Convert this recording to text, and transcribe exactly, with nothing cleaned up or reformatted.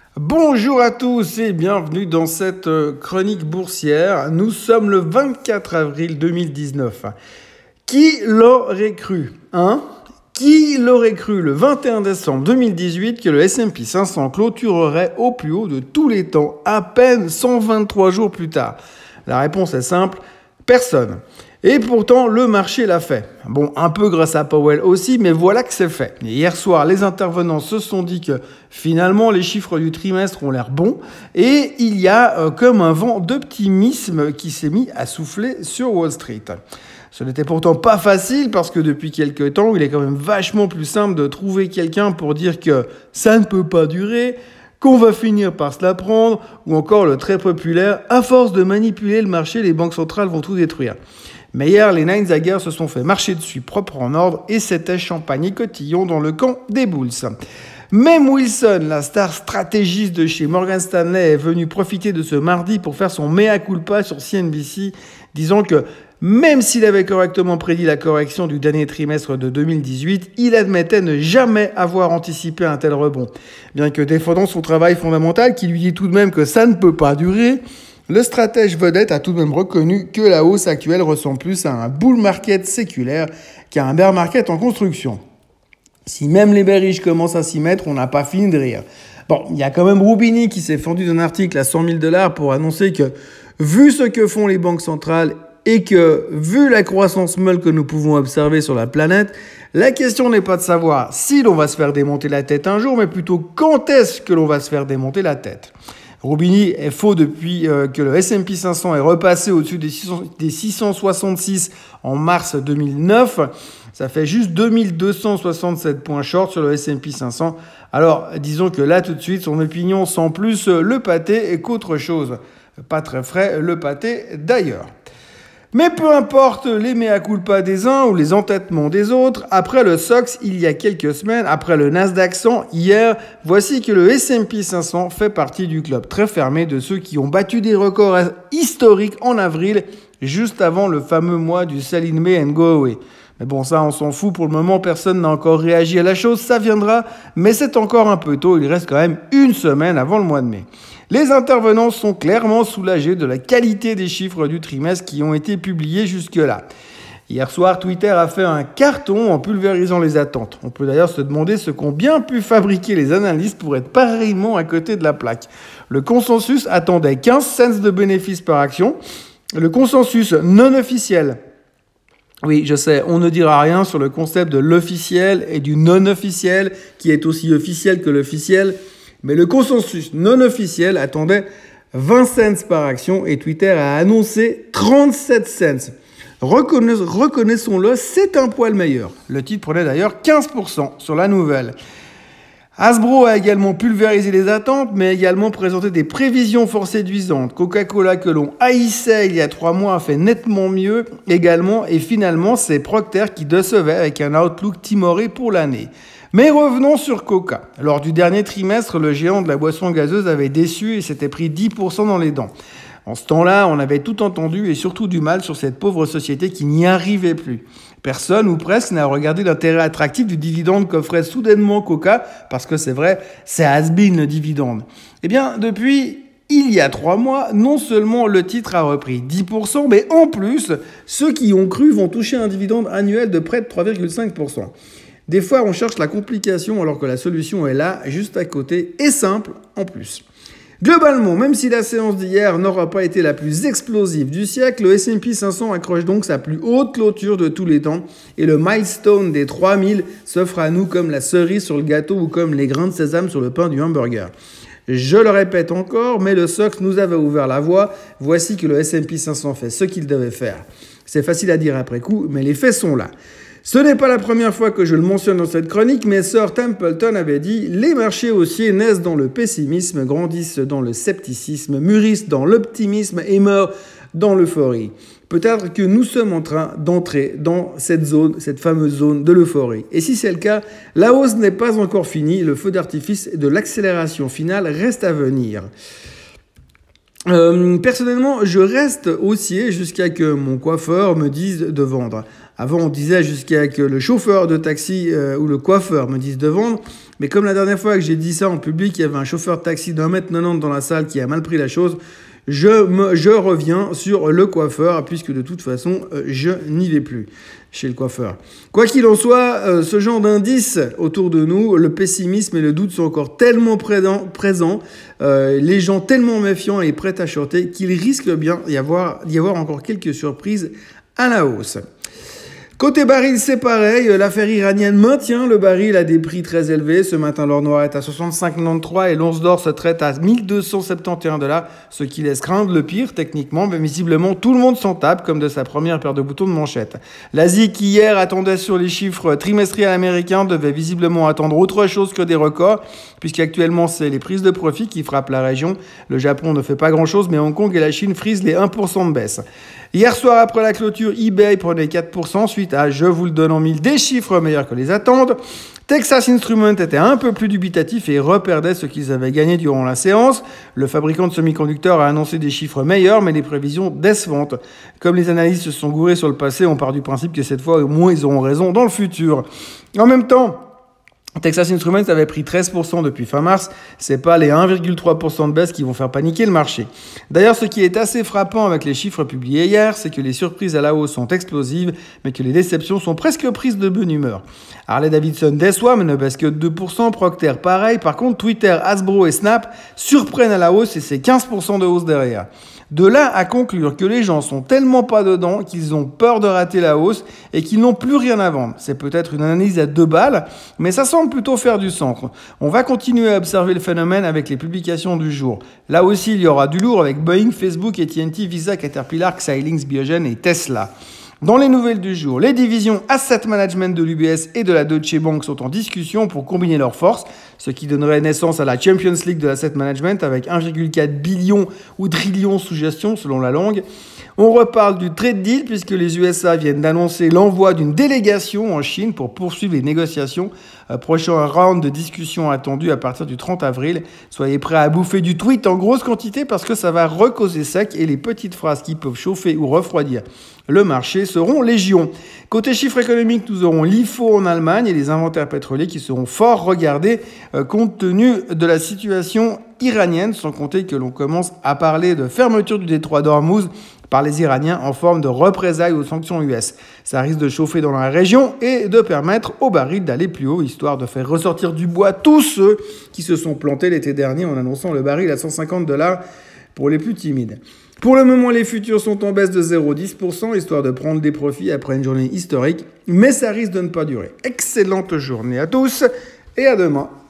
Bonjour à tous et bienvenue dans cette chronique boursière. Nous sommes le vingt-quatre avril deux mille dix-neuf. Qui l'aurait cru, hein? Qui l'aurait cru le vingt et un décembre deux mille dix-huit que le S and P cinq cents clôturerait au plus haut de tous les temps, à peine cent vingt-trois jours plus tard? La réponse est simple, personne. Et pourtant, le marché l'a fait. Bon, un peu grâce à Powell aussi, mais voilà que c'est fait. Et hier soir, les intervenants se sont dit que finalement, les chiffres du trimestre ont l'air bons. Et il y a euh, comme un vent d'optimisme qui s'est mis à souffler sur Wall Street. Ce n'était pourtant pas facile parce que depuis quelques temps, il est quand même vachement plus simple de trouver quelqu'un pour dire que ça ne peut pas durer, qu'on va finir par se la prendre, ou encore le très populaire « à force de manipuler le marché, les banques centrales vont tout détruire ». Mais hier, les Nine Zaggers se sont fait marcher dessus propre en ordre et c'était champagne et cotillon dans le camp des Bulls. Même Wilson, la star stratégiste de chez Morgan Stanley, est venu profiter de ce mardi pour faire son mea culpa sur C N B C, disant que même s'il avait correctement prédit la correction du dernier trimestre de deux mille dix-huit, il admettait ne jamais avoir anticipé un tel rebond. Bien que défendant son travail fondamental qui lui dit tout de même que ça ne peut pas durer, le stratège vedette a tout de même reconnu que la hausse actuelle ressemble plus à un bull market séculaire qu'à un bear market en construction. Si même les bearish commencent à s'y mettre, on n'a pas fini de rire. Bon, il y a quand même Roubini qui s'est fendu d'un article à cent mille dollars pour annoncer que, vu ce que font les banques centrales et que, vu la croissance molle que nous pouvons observer sur la planète, la question n'est pas de savoir si l'on va se faire démonter la tête un jour, mais plutôt quand est-ce que l'on va se faire démonter la tête. Roubini est faux depuis euh, que le S and P cinq cents est repassé au-dessus des, six cent soixante-six en mars deux mille neuf. Ça fait juste deux mille deux cent soixante-sept points short sur le S and P cinq cents. Alors, disons que là, tout de suite, son opinion sent plus le pâté qu'autre chose. Pas très frais, le pâté d'ailleurs. Mais peu importe les mea culpa des uns ou les entêtements des autres, après le S O X il y a quelques semaines, après le Nasdaq cent hier, voici que le S and P cinq cents fait partie du club très fermé de ceux qui ont battu des records historiques en avril, juste avant le fameux mois du sell in May and go away. Mais bon, ça, on s'en fout. Pour le moment, personne n'a encore réagi à la chose. Ça viendra, mais c'est encore un peu tôt. Il reste quand même une semaine avant le mois de mai. Les intervenants sont clairement soulagés de la qualité des chiffres du trimestre qui ont été publiés jusque-là. Hier soir, Twitter a fait un carton en pulvérisant les attentes. On peut d'ailleurs se demander ce qu'ont bien pu fabriquer les analystes pour être pareillement à côté de la plaque. Le consensus attendait quinze cents de bénéfices par action. Le consensus non officiel, oui, je sais, on ne dira rien sur le concept de l'officiel et du non-officiel, qui est aussi officiel que l'officiel. Mais le consensus non officiel attendait vingt cents par action et Twitter a annoncé trente-sept cents. Reconna- reconnaissons-le, c'est un poil meilleur. Le titre prenait d'ailleurs quinze pour cent sur la nouvelle. Hasbro a également pulvérisé les attentes, mais également présenté des prévisions fort séduisantes. Coca-Cola, que l'on haïssait il y a trois mois, a fait nettement mieux également. Et finalement, c'est Procter qui décevait avec un outlook timoré pour l'année. Mais revenons sur Coca. Lors du dernier trimestre, le géant de la boisson gazeuse avait déçu et s'était pris dix pour cent dans les dents. En ce temps-là, on avait tout entendu et surtout du mal sur cette pauvre société qui n'y arrivait plus. Personne, ou presque, n'a regardé l'intérêt attractif du dividende qu'offrait soudainement Coca, parce que c'est vrai, c'est has-been le dividende. Eh bien, depuis il y a trois mois, non seulement le titre a repris dix pour cent, mais en plus, ceux qui y ont cru vont toucher un dividende annuel de près de trois virgule cinq pour cent. Des fois, on cherche la complication alors que la solution est là, juste à côté, et simple en plus. Globalement, même si la séance d'hier n'aura pas été la plus explosive du siècle, le S and P cinq cents accroche donc sa plus haute clôture de tous les temps et le milestone des trois mille s'offre à nous comme la cerise sur le gâteau ou comme les grains de sésame sur le pain du hamburger. Je le répète encore, mais le S O X nous avait ouvert la voie. Voici que le S and P cinq cents fait ce qu'il devait faire. C'est facile à dire après coup, mais les faits sont là. Ce n'est pas la première fois que je le mentionne dans cette chronique, mais Sir Templeton avait dit « Les marchés haussiers naissent dans le pessimisme, grandissent dans le scepticisme, mûrissent dans l'optimisme et meurent dans l'euphorie. » Peut-être que nous sommes en train d'entrer dans cette zone, cette fameuse zone de l'euphorie. Et si c'est le cas, la hausse n'est pas encore finie, le feu d'artifice de l'accélération finale reste à venir. Euh, personnellement, je reste haussier jusqu'à que mon coiffeur me dise de vendre. Avant, on disait jusqu'à que le chauffeur de taxi euh, ou le coiffeur me dise de vendre. Mais comme la dernière fois que j'ai dit ça en public, il y avait un chauffeur de taxi d'un mètre quatre-vingt-dix dans la salle qui a mal pris la chose. Je, me, je reviens sur le coiffeur, puisque de toute façon, euh, je n'y vais plus chez le coiffeur. Quoi qu'il en soit, euh, ce genre d'indices autour de nous, le pessimisme et le doute sont encore tellement présents, présents euh, les gens tellement méfiants et prêts à shorter qu'il risque bien d'y avoir, d'y avoir encore quelques surprises à la hausse. Côté baril, c'est pareil. L'affaire iranienne maintient le baril à des prix très élevés. Ce matin, l'or noir est à soixante-cinq virgule quatre-vingt-treize et l'once d'or se traite à mille deux cent soixante et onze dollars, ce qui laisse craindre le pire techniquement, mais visiblement tout le monde s'en tape comme de sa première paire de boutons de manchette. L'Asie, qui hier attendait sur les chiffres trimestriels américains, devait visiblement attendre autre chose que des records, puisqu'actuellement c'est les prises de profit qui frappent la région. Le Japon ne fait pas grand-chose, mais Hong Kong et la Chine frisent les un pour cent de baisse. Hier soir, après la clôture, eBay prenait quatre pour cent suite à, je vous le donne en mille, des chiffres meilleurs que les attentes. Texas Instruments était un peu plus dubitatif et reperdait ce qu'ils avaient gagné durant la séance. Le fabricant de semi-conducteurs a annoncé des chiffres meilleurs, mais des prévisions décevantes. Comme les analystes se sont gourés sur le passé, on part du principe que cette fois, au moins, ils auront raison dans le futur. En même temps, Texas Instruments avait pris treize pour cent depuis fin mars. C'est pas les un virgule trois pour cent de baisse qui vont faire paniquer le marché. D'ailleurs, ce qui est assez frappant avec les chiffres publiés hier, c'est que les surprises à la hausse sont explosives, mais que les déceptions sont presque prises de bonne humeur. Harley-Davidson déçoit, mais ne baisse que de deux pour cent. Procter, pareil. Par contre, Twitter, Hasbro et Snap surprennent à la hausse et c'est quinze pour cent de hausse derrière. De là à conclure que les gens sont tellement pas dedans qu'ils ont peur de rater la hausse et qu'ils n'ont plus rien à vendre. C'est peut-être une analyse à deux balles, mais ça semble plutôt faire du centre. On va continuer à observer le phénomène avec les publications du jour. Là aussi, il y aura du lourd avec Boeing, Facebook, A T and T, Visa, Caterpillar, Xilinx, Biogen et Tesla. Dans les nouvelles du jour, les divisions Asset Management de l'U B S et de la Deutsche Bank sont en discussion pour combiner leurs forces, ce qui donnerait naissance à la Champions League de l'Asset Management avec un virgule quatre billion ou trillion sous gestion selon la langue. On reparle du trade deal puisque les U S A viennent d'annoncer l'envoi d'une délégation en Chine pour poursuivre les négociations. Prochain round de discussion attendu à partir du trente avril. Soyez prêts à bouffer du tweet en grosse quantité parce que ça va recauser sec et les petites phrases qui peuvent chauffer ou refroidir le marché seront légion. Côté chiffres économiques, nous aurons l'I F O en Allemagne et les inventaires pétroliers qui seront fort regardés euh, compte tenu de la situation iranienne, sans compter que l'on commence à parler de fermeture du détroit d'Ormuz par les Iraniens en forme de représailles aux sanctions U S. Ça risque de chauffer dans la région et de permettre au baril d'aller plus haut, histoire de faire ressortir du bois tous ceux qui se sont plantés l'été dernier en annonçant le baril à cent cinquante dollars pour les plus timides. Pour le moment, les futurs sont en baisse de zéro virgule dix pour cent, histoire de prendre des profits après une journée historique, mais ça risque de ne pas durer. Excellente journée à tous et à demain.